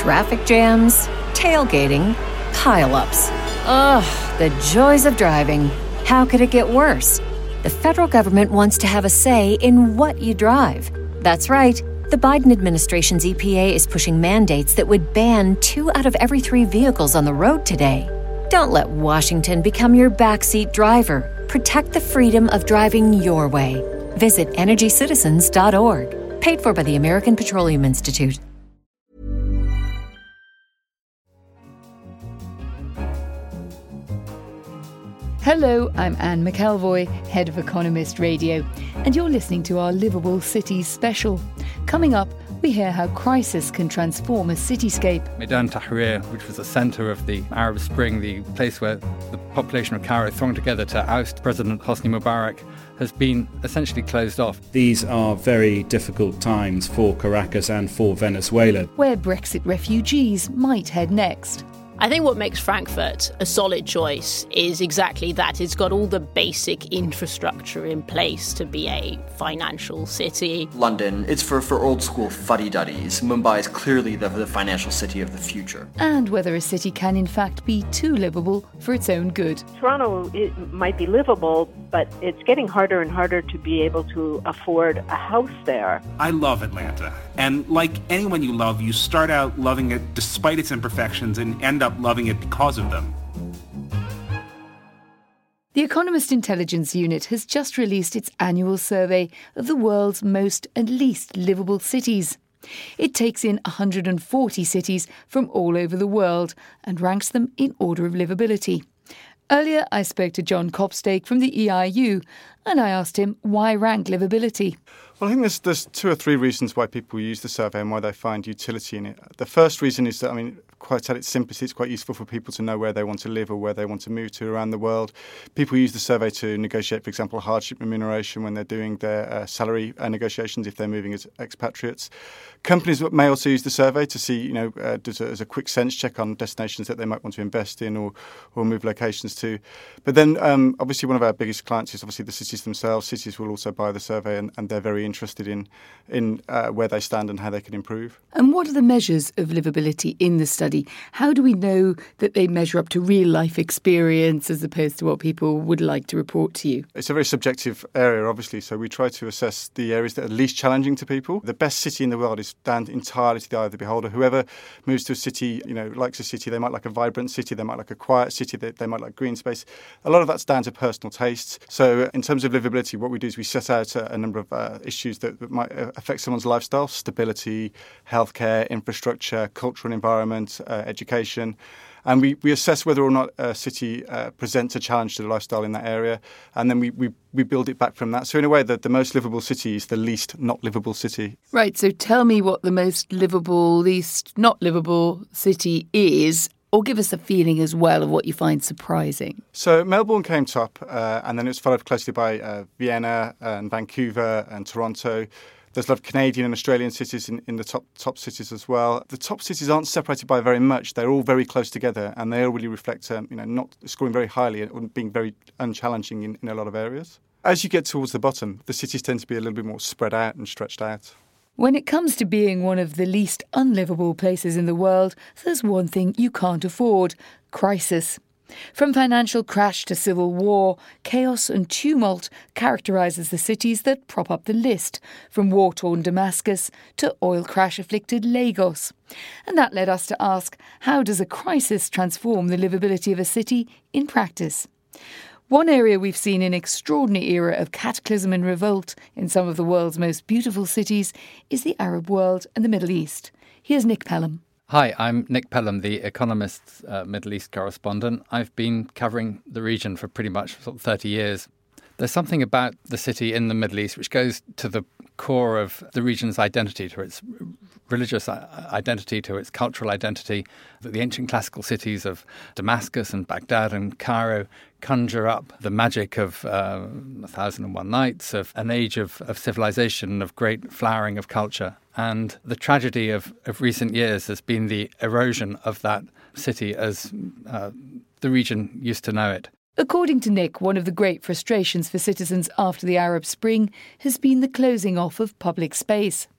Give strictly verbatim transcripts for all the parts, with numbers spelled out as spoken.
Traffic jams, tailgating, pile-ups. Ugh, the joys of driving. How could it get worse? The federal government wants to have a say in what you drive. That's right. The Biden administration's E P A is pushing mandates that would ban two out of every three vehicles on the road today. Don't let Washington become your backseat driver. Protect the freedom of driving your way. Visit energy citizens dot org. Paid for by the American Petroleum Institute. Hello, I'm Anne McElvoy, Head of Economist Radio, and you're listening to our Livable Cities special. Coming up, we hear how crisis can transform a cityscape. Meydan Tahrir, which was the centre of the Arab Spring, the place where the population of Cairo thronged together to oust President Hosni Mubarak, has been essentially closed off. These are very difficult times for Caracas and for Venezuela. Where Brexit refugees might head next. I think what makes Frankfurt a solid choice is exactly that. It's got all the basic infrastructure in place to be a financial city. London, it's for, for old school fuddy-duddies. Mumbai is clearly the, the financial city of the future. And whether a city can in fact be too livable for its own good. Toronto, it might be livable, but it's getting harder and harder to be able to afford a house there. I love Atlanta. And like anyone you love, you start out loving it despite its imperfections and end up loving it because of them. The Economist Intelligence Unit has just released its annual survey of the world's most and least livable cities. It takes in one hundred forty cities from all over the world and ranks them in order of livability. Earlier, I spoke to John Copstake from the E I U and I asked him why rank livability. Well, I think there's, there's two or three reasons why people use the survey and why they find utility in it. The first reason is that, I mean, quite at its simplicity, it's quite useful for people to know where they want to live or where they want to move to around the world. People use the survey to negotiate, for example, hardship remuneration when they're doing their uh, salary uh, negotiations if they're moving as expatriates. Companies may also use the survey to see, you know, uh, as, a, as a quick sense check on destinations that they might want to invest in or, or move locations to. But then, um, obviously, one of our biggest clients is obviously the cities themselves. Cities will also buy the survey and, and they're very interested in, in uh, where they stand and how they can improve. And what are the measures of livability in the study? How do we know that they measure up to real-life experience as opposed to what people would like to report to you? It's a very subjective area, obviously, so we try to assess the areas that are least challenging to people. The best city in the world is down entirely to the eye of the beholder. Whoever moves to a city, you know, likes a city, they might like a vibrant city, they might like a quiet city, they, they might like green space. A lot of that's down to personal tastes. So in terms of livability, what we do is we set out a, a number of uh, issues that, that might affect someone's lifestyle: stability, healthcare, infrastructure, cultural environment, uh, education. And we, we assess whether or not a city uh, presents a challenge to the lifestyle in that area. And then we, we, we build it back from that. So in a way, that the most livable city is the least not livable city. Right. So tell me what the most livable, least not livable city is, or give us a feeling as well of what you find surprising. So Melbourne came top, uh, and then it was followed closely by uh, Vienna and Vancouver and Toronto. There's a lot of Canadian and Australian cities in, in the top top cities as well. The top cities aren't separated by very much. They're all very close together, and they all really reflect, um, you know, not scoring very highly and being very unchallenging in, in a lot of areas. As you get towards the bottom, the cities tend to be a little bit more spread out and stretched out. When it comes to being one of the least unlivable places in the world, there's one thing you can't afford: crisis. From financial crash to civil war, chaos and tumult characterises the cities that prop up the list, from war-torn Damascus to oil crash-afflicted Lagos. And that led us to ask, how does a crisis transform the livability of a city in practice? One area we've seen an extraordinary era of cataclysm and revolt in some of the world's most beautiful cities is the Arab world and the Middle East. Here's Nick Pelham. Hi, I'm Nick Pelham, the Economist's uh, Middle East correspondent. I've been covering the region for pretty much sort of thirty years. There's something about the city in the Middle East which goes to the core of the region's identity, to its religious identity, to its cultural identity. The ancient classical cities of Damascus and Baghdad and Cairo conjure up the magic of uh, A Thousand and One Nights, of an age of, of civilization, of great flowering of culture. And the tragedy of, of recent years has been the erosion of that city as uh, the region used to know it. According to Nick, one of the great frustrations for citizens after the Arab Spring has been the closing off of public space.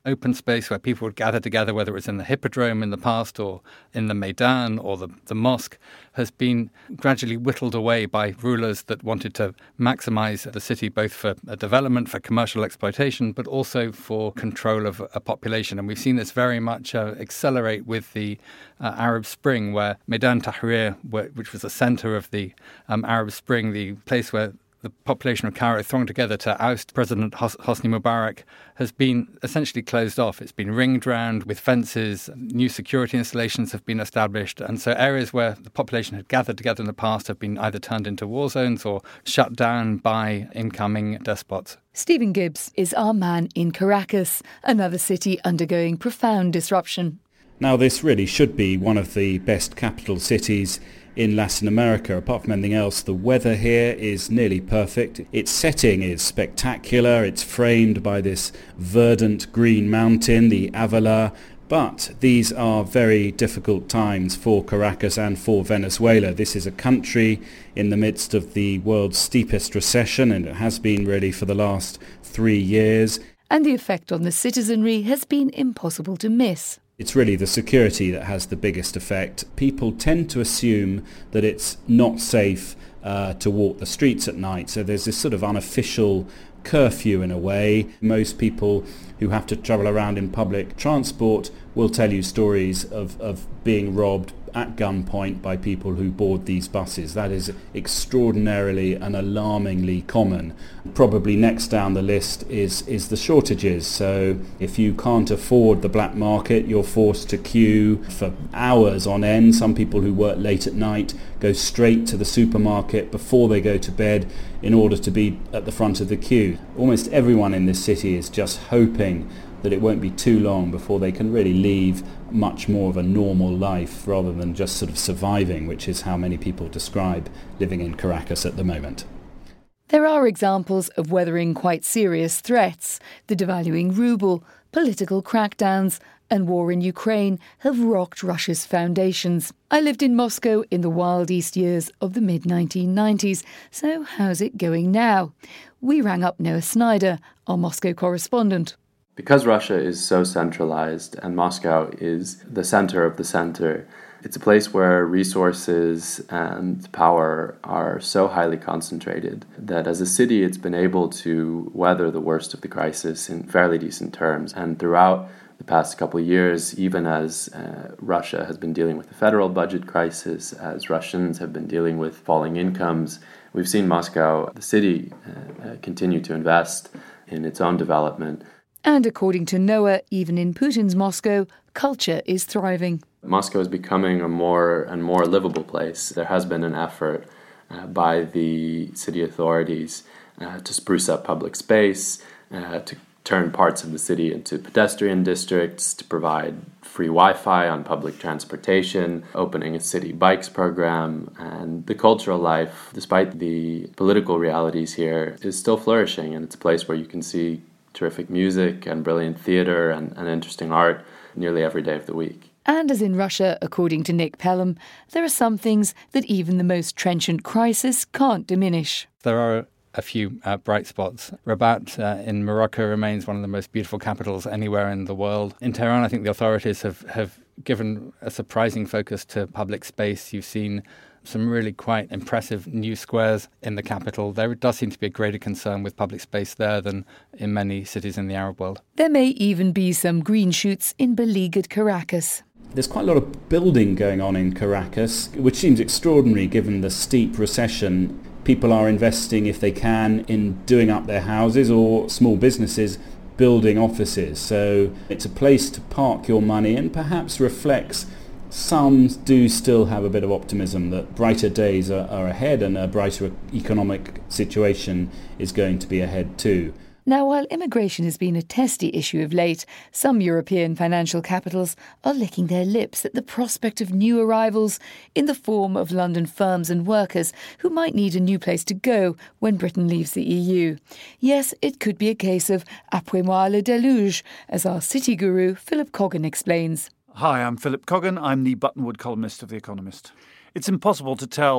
open space where people would gather together, whether it was in the Hippodrome in the past or in the Maidan or the, the mosque, has been gradually whittled away by rulers that wanted to maximise the city both for development, for commercial exploitation, but also for control of a population. And we've seen this very much uh, accelerate with the uh, Arab Spring, where Maidan Tahrir, where, which was the centre of the um, Arab Spring, the place where the population of Cairo thronged together to oust President Hos- Hosni Mubarak, has been essentially closed off. It's been ringed round with fences, new security installations have been established, and so areas where the population had gathered together in the past have been either turned into war zones or shut down by incoming despots. Stephen Gibbs is our man in Caracas, another city undergoing profound disruption. Now, this really should be one of the best capital cities in Latin America. Apart from anything else, the weather here is nearly perfect. Its setting is spectacular. It's framed by this verdant green mountain, the Avila. But these are very difficult times for Caracas and for Venezuela. This is a country in the midst of the world's steepest recession, and it has been really for the last three years. And the effect on the citizenry has been impossible to miss. It's really the security that has the biggest effect. People tend to assume that it's not safe uh, to walk the streets at night. So there's this sort of unofficial curfew in a way. Most people who have to travel around in public transport will tell you stories of, of being robbed at gunpoint by people who board these buses. That is extraordinarily and alarmingly common. Probably next down the list is, is the shortages. So if you can't afford the black market, you're forced to queue for hours on end. Some people who work late at night go straight to the supermarket before they go to bed in order to be at the front of the queue. Almost everyone in this city is just hoping that it won't be too long before they can really leave much more of a normal life rather than just sort of surviving, which is how many people describe living in Caracas at the moment. There are examples of weathering quite serious threats. The devaluing ruble, political crackdowns and war in Ukraine have rocked Russia's foundations. I lived in Moscow in the wild east years of the mid nineteen nineties, so how's it going now? We rang up Noah Snyder, our Moscow correspondent. Because Russia is so centralized and Moscow is the center of the center, it's a place where resources and power are so highly concentrated that as a city it's been able to weather the worst of the crisis in fairly decent terms. And throughout the past couple of years, even as uh, Russia has been dealing with the federal budget crisis, as Russians have been dealing with falling incomes, we've seen Moscow, the city, uh, uh, continue to invest in its own development. And according to Noah, even in Putin's Moscow, culture is thriving. Moscow is becoming a more and more livable place. There has been an effort uh, by the city authorities uh, to spruce up public space, uh, to turn parts of the city into pedestrian districts, to provide free Wi-Fi on public transportation, opening a city bikes program, and the cultural life, despite the political realities here, is still flourishing, and it's a place where you can see terrific music and brilliant theatre and, and interesting art nearly every day of the week. And as in Russia, according to Nick Pelham, there are some things that even the most trenchant crisis can't diminish. There are a few uh, bright spots. Rabat uh, in Morocco remains one of the most beautiful capitals anywhere in the world. In Tehran, I think the authorities have, have given a surprising focus to public space. You've seen some really quite impressive new squares in the capital. There does seem to be a greater concern with public space there than in many cities in the Arab world. There may even be some green shoots in beleaguered Caracas. There's quite a lot of building going on in Caracas, which seems extraordinary given the steep recession. People are investing, if they can, in doing up their houses, or small businesses building offices. So it's a place to park your money and perhaps reflects some do still have a bit of optimism that brighter days are, are ahead and a brighter economic situation is going to be ahead too. Now, while immigration has been a testy issue of late, some European financial capitals are licking their lips at the prospect of new arrivals in the form of London firms and workers who might need a new place to go when Britain leaves the E U. Yes, it could be a case of après-moi le déluge, as our city guru Philip Coggan explains. Hi, I'm Philip Coggan. I'm the Buttonwood columnist of The Economist. It's impossible to tell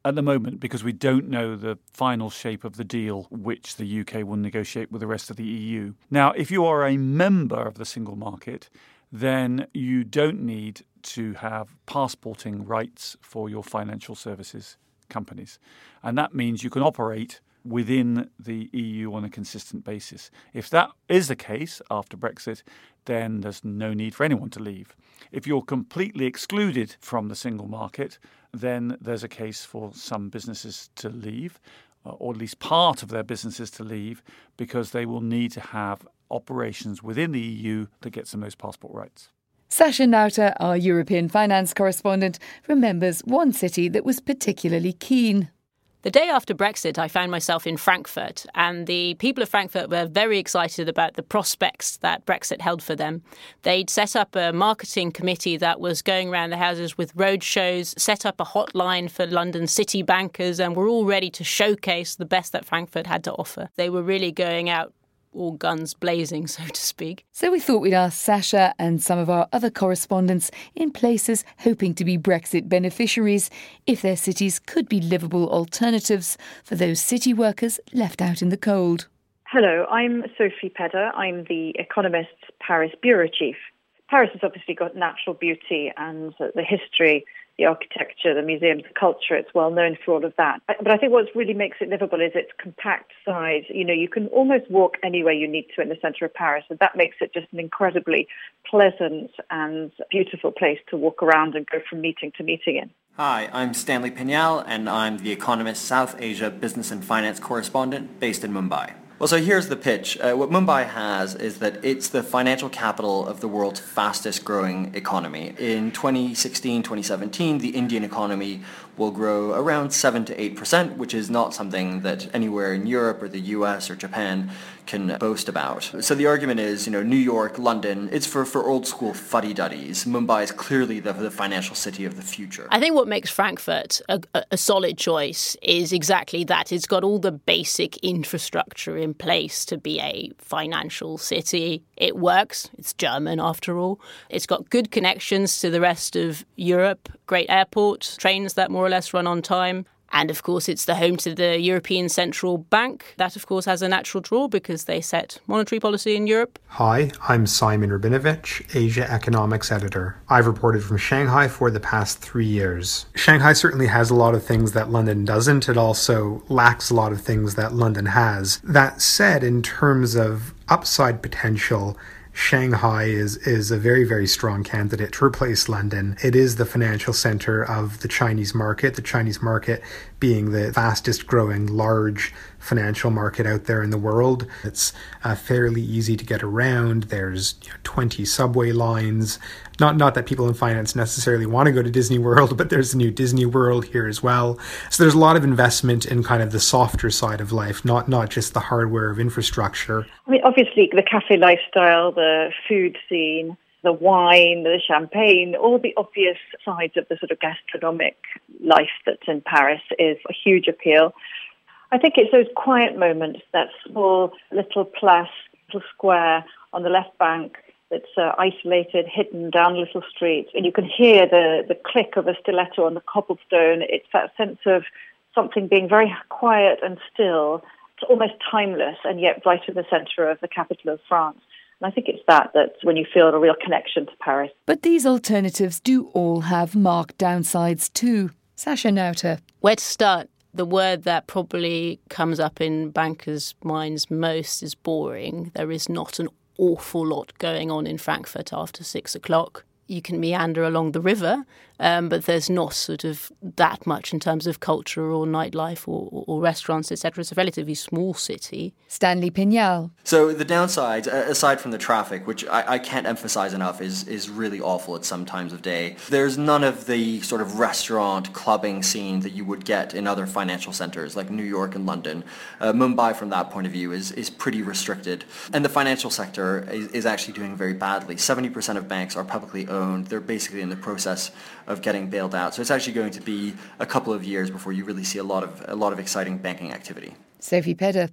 at the moment because we don't know the final shape of the deal which the U K will negotiate with the rest of the E U. Now, if you are a member of the single market, then you don't need to have passporting rights for your financial services companies. And that means you can operate within the E U on a consistent basis. If that is the case after Brexit, then there's no need for anyone to leave. If you're completely excluded from the single market, then there's a case for some businesses to leave, or at least part of their businesses to leave, because they will need to have operations within the E U that gets them those passport rights. Sasha Nauta, our European finance correspondent, remembers one city that was particularly keen. The day after Brexit, I found myself in Frankfurt, and the people of Frankfurt were very excited about the prospects that Brexit held for them. They'd set up a marketing committee that was going around the houses with road shows, set up a hotline for London city bankers, and were all ready to showcase the best that Frankfurt had to offer. They were really going out all guns blazing, so to speak. So we thought we'd ask Sasha and some of our other correspondents in places hoping to be Brexit beneficiaries if their cities could be livable alternatives for those city workers left out in the cold. Hello, I'm Sophie Pedder. I'm the Economist's Paris bureau chief. Paris has obviously got natural beauty and the history, the architecture, the museums, the culture. It's well known for all of that. But I think what really makes it livable is its compact size. You know, you can almost walk anywhere you need to in the centre of Paris, and that makes it just an incredibly pleasant and beautiful place to walk around and go from meeting to meeting in. Hi, I'm Stanley Pignal, and I'm the Economist South Asia Business and Finance Correspondent based in Mumbai. Well, so here's the pitch. Uh, what Mumbai has is that it's the financial capital of the world's fastest growing economy. In twenty sixteen, twenty seventeen, the Indian economy will grow around seven to eight percent, which is not something that anywhere in Europe or the U S or Japan can boast about. So the argument is, you know, New York, London, it's for, for old school fuddy-duddies. Mumbai is clearly the, the financial city of the future. I think what makes Frankfurt a, a, a solid choice is exactly that. It's got all the basic infrastructure in place to be a financial city. It works. It's German after all. It's got good connections to the rest of Europe, great airport, trains that more or less run on time. And, of course, it's the home to the European Central Bank. That, of course, has a natural draw because they set monetary policy in Europe. Hi, I'm Simon Rabinovich, Asia Economics Editor. I've reported from Shanghai for the past three years. Shanghai certainly has a lot of things that London doesn't. It also lacks a lot of things that London has. That said, in terms of upside potential, Shanghai is, is a very, very strong candidate to replace London. It is the financial center of the Chinese market, the Chinese market being the fastest growing large financial market out there in the world. It's uh, fairly easy to get around. There's you know, twenty subway lines. Not not that people in finance necessarily want to go to Disney World, but there's a new Disney World here as well. So there's a lot of investment in kind of the softer side of life, not not just the hardware of infrastructure. I mean, obviously, the cafe lifestyle, the food scene, the wine, the champagne, all the obvious sides of the sort of gastronomic life that's in Paris is a huge appeal. I think it's those quiet moments, that small little place, little square on the left bank that's uh, isolated, hidden down a little street, and you can hear the, the click of a stiletto on the cobblestone. It's that sense of something being very quiet and still. It's almost timeless, and yet right in the centre of the capital of France. And I think it's that, that when you feel a real connection to Paris. But these alternatives do all have marked downsides too. Sasha Nauta. Where to start? The word that probably comes up in bankers' minds most is boring. There is not an awful lot going on in Frankfurt after six o'clock. You can meander along the river, um, but there's not sort of that much in terms of culture or nightlife or, or, or restaurants, et cetera. It's a relatively small city. Stanley Pignal. So the downside, aside from the traffic, which I, I can't emphasize enough, is is really awful at some times of day. There's none of the sort of restaurant, clubbing scene that you would get in other financial centers like New York and London. Uh, Mumbai, from that point of view, is, is pretty restricted. And the financial sector is, is actually doing very badly. seventy percent of banks are publicly owned. They're basically in the process of getting bailed out. So it's actually going to be a couple of years before you really see a lot of a lot of exciting banking activity. Sophie Pedder.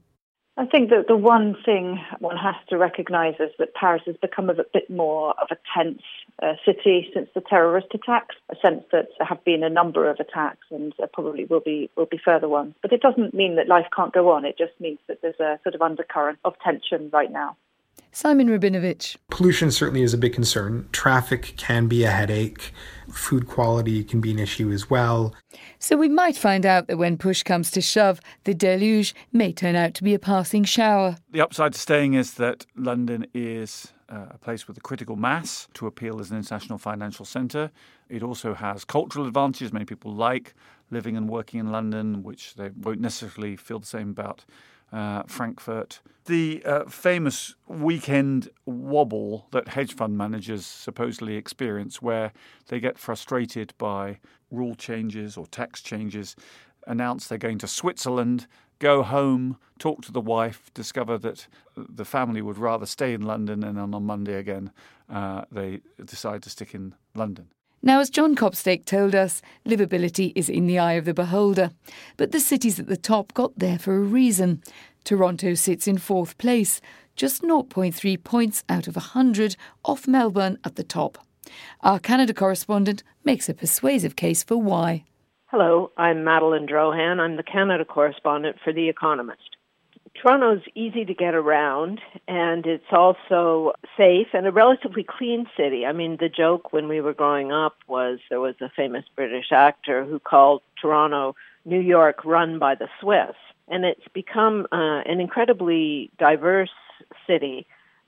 I think that the one thing one has to recognise is that Paris has become a bit more of a tense uh, city since the terrorist attacks, a sense that there have been a number of attacks and there probably will be will be further ones. But it doesn't mean that life can't go on. It just means that there's a sort of undercurrent of tension right now. Simon Rabinovich. Pollution certainly is a big concern. Traffic can be a headache. Food quality can be an issue as well. So we might find out that when push comes to shove, the deluge may turn out to be a passing shower. The upside to staying is that London is uh, a place with a critical mass to appeal as an international financial centre. It also has cultural advantages. Many people like living and working in London, which they won't necessarily feel the same about Uh, Frankfurt. The uh, famous weekend wobble that hedge fund managers supposedly experience, where they get frustrated by rule changes or tax changes, announce they're going to Switzerland, go home, talk to the wife, discover that the family would rather stay in London, and then on Monday again uh, they decide to stick in London. Now, as John Copstake told us, livability is in the eye of the beholder. But the cities at the top got there for a reason. Toronto sits in fourth place, just zero point three points out of one hundred off Melbourne at the top. Our Canada correspondent makes a persuasive case for why. Hello, I'm Madeline Drohan. I'm the Canada correspondent for The Economist. Toronto's easy to get around, and it's also safe and a relatively clean city. I mean, the joke when we were growing up was there was a famous British actor who called Toronto New York run by the Swiss. And it's become uh, an incredibly diverse city.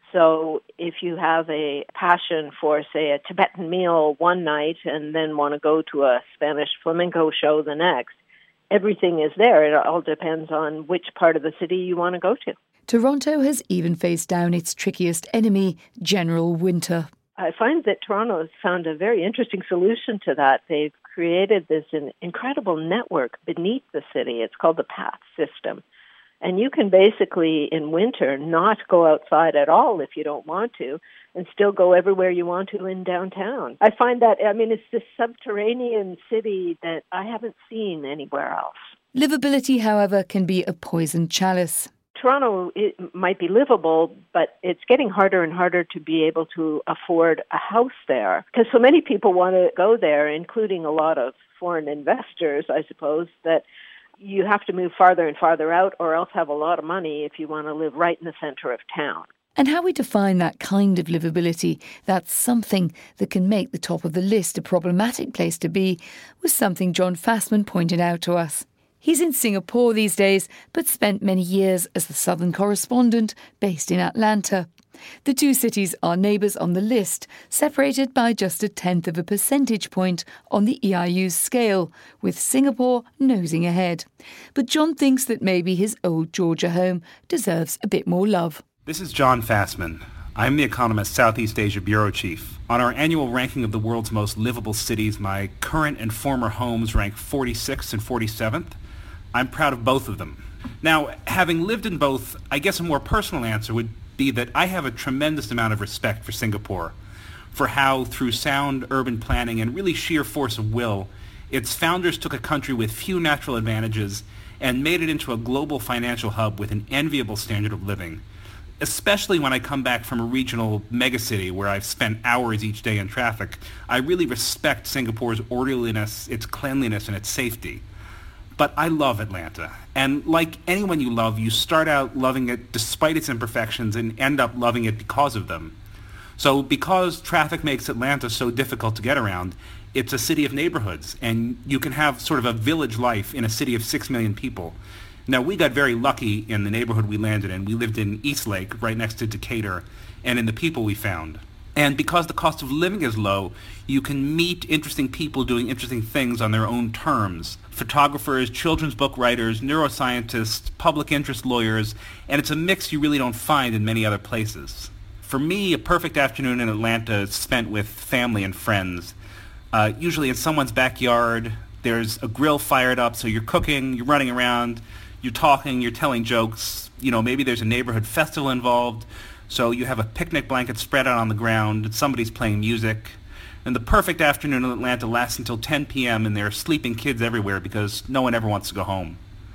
So if you have a passion for, say, a Tibetan meal one night and then want to go to a Spanish flamenco show the next, everything is there. It all depends on which part of the city you want to go to. Toronto has even faced down its trickiest enemy, General Winter. I find that Toronto has found a very interesting solution to that. They've created this incredible network beneath the city. It's called the PATH system. And you can basically, in winter, not go outside at all if you don't want to, and still go everywhere you want to in downtown. I find that, I mean, it's this subterranean city that I haven't seen anywhere else. Livability, however, can be a poisoned chalice. Toronto, it might be livable, but it's getting harder and harder to be able to afford a house there, because so many people want to go there, including a lot of foreign investors, I suppose, that you have to move farther and farther out or else have a lot of money if you want to live right in the centre of town. And how we define that kind of livability, that's something that can make the top of the list a problematic place to be, was something John Fassman pointed out to us. He's in Singapore these days, but spent many years as the Southern correspondent based in Atlanta. The two cities are neighbours on the list, separated by just a tenth of a percentage point on the E I U's scale, with Singapore nosing ahead. But John thinks that maybe his old Georgia home deserves a bit more love. This is John Fassman. I'm The Economist Southeast Asia Bureau Chief. On our annual ranking of the world's most livable cities, my current and former homes rank forty-sixth and forty-seventh. I'm proud of both of them. Now, having lived in both, I guess a more personal answer would be that I have a tremendous amount of respect for Singapore, for how, through sound urban planning and really sheer force of will, its founders took a country with few natural advantages and made it into a global financial hub with an enviable standard of living. Especially when I come back from a regional megacity where I've spent hours each day in traffic, I really respect Singapore's orderliness, its cleanliness, and its safety. But I love Atlanta. And like anyone you love, you start out loving it despite its imperfections and end up loving it because of them. So because traffic makes Atlanta so difficult to get around, it's a city of neighborhoods, and you can have sort of a village life in a city of six million people. Now, we got very lucky in the neighborhood we landed in. We lived in Eastlake, right next to Decatur, and in the people we found. And because the cost of living is low, you can meet interesting people doing interesting things on their own terms. Photographers, children's book writers, neuroscientists, public interest lawyers, and it's a mix you really don't find in many other places. For me, a perfect afternoon in Atlanta is spent with family and friends. Uh, usually in someone's backyard, there's a grill fired up, so you're cooking, you're running around, you're talking, you're telling jokes. You know, maybe there's a neighborhood festival involved. So you have a picnic blanket spread out on the ground, and somebody's playing music. And the perfect afternoon in Atlanta lasts until ten p.m. and there are sleeping kids everywhere because no one ever wants to go home.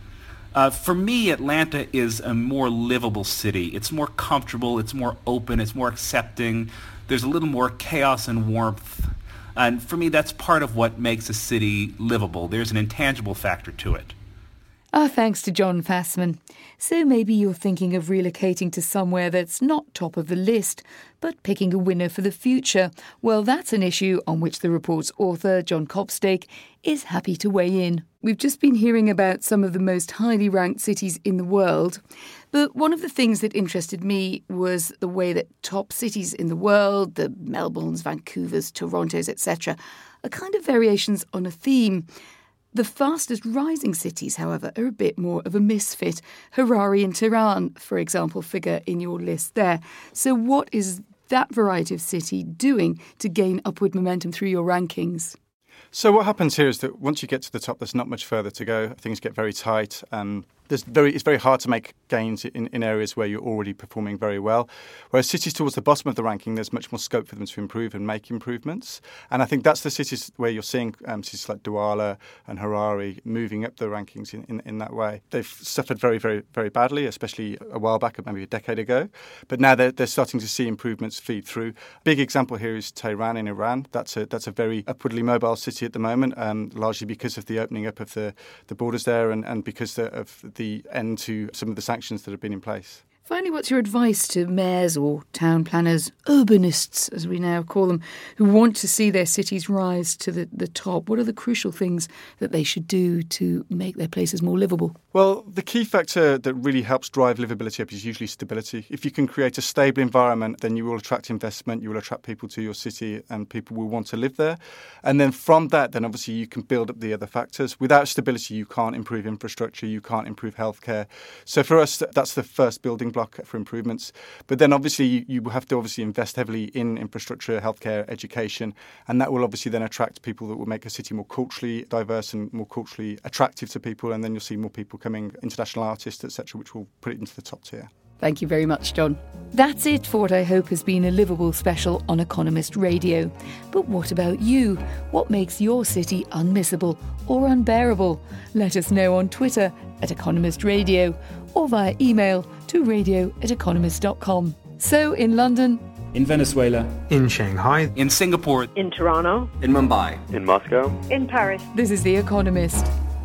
Uh, for me, Atlanta is a more livable city. It's more comfortable, it's more open, it's more accepting. There's a little more chaos and warmth. And for me, that's part of what makes a city livable. There's an intangible factor to it. Our thanks to John Fassman. So maybe you're thinking of relocating to somewhere that's not top of the list, but picking a winner for the future. Well, that's an issue on which the report's author, John Copstake, is happy to weigh in. We've just been hearing about some of the most highly ranked cities in the world, but one of the things that interested me was the way that top cities in the world, the Melbournes, Vancouvers, Torontos, et cetera, are kind of variations on a theme. The fastest rising cities, however, are a bit more of a misfit. Harare and Tehran, for example, figure in your list there. So what is that variety of city doing to gain upward momentum through your rankings? So what happens here is that once you get to the top, there's not much further to go. Things get very tight and there's very, it's very hard to make gains in, in areas where you're already performing very well. Whereas cities towards the bottom of the ranking, there's much more scope for them to improve and make improvements. And I think that's the cities where you're seeing um, cities like Douala and Harare moving up the rankings in, in, in that way. They've suffered very, very, very badly, especially a while back, maybe a decade ago. But now they're, they're starting to see improvements feed through. Big example here is Tehran in Iran. That's a, that's a very upwardly mobile city at the moment, um, largely because of the opening up of the, the borders there and, and because the, of the end to some of the sanctions that have been in place. Finally, what's your advice to mayors or town planners, urbanists, as we now call them, who want to see their cities rise to the, the top? What are the crucial things that they should do to make their places more livable? Well, the key factor that really helps drive livability up is usually stability. If you can create a stable environment, then you will attract investment, you will attract people to your city and people will want to live there. And then from that, then obviously you can build up the other factors. Without stability, you can't improve infrastructure, you can't improve healthcare. So for us, that's the first building block for improvements. But then obviously you, you have to obviously invest heavily in infrastructure, healthcare, education, and that will obviously then attract people that will make a city more culturally diverse and more culturally attractive to people, and then you'll see more people coming, international artists, et cetera, which will put it into the top tier. Thank you very much, John. That's it for what I hope has been a livable special on Economist Radio. But what about you? What makes your city unmissable or unbearable? Let us know on Twitter at Economist Radio or via email to radio at economist dot com. So in London, in Venezuela, in Shanghai, in Singapore, in Toronto, in Mumbai, in Moscow, in Paris. This is The Economist.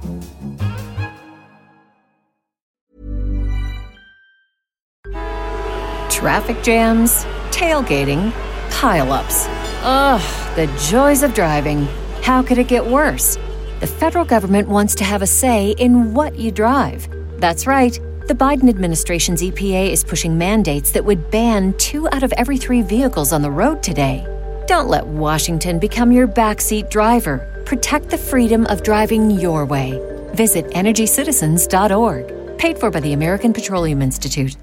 Traffic jams, tailgating, pile-ups. Ugh, the joys of driving. How could it get worse? The federal government wants to have a say in what you drive. That's right. The Biden administration's E P A is pushing mandates that would ban two out of every three vehicles on the road today. Don't let Washington become your backseat driver. Protect the freedom of driving your way. Visit energy citizens dot org. Paid for by the American Petroleum Institute.